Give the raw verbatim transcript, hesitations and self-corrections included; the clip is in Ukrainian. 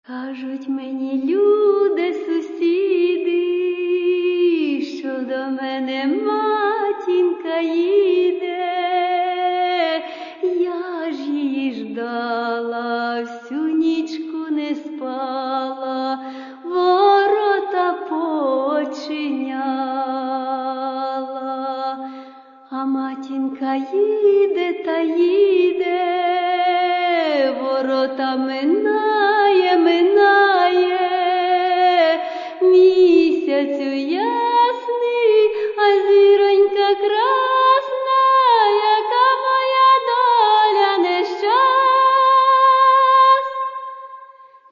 Кажуть мені люди, сусіди, що до мене матінка їде. Я ж її ждала, всю нічку не спала, ворота починяла. А матінка їде та їде, ворота минає.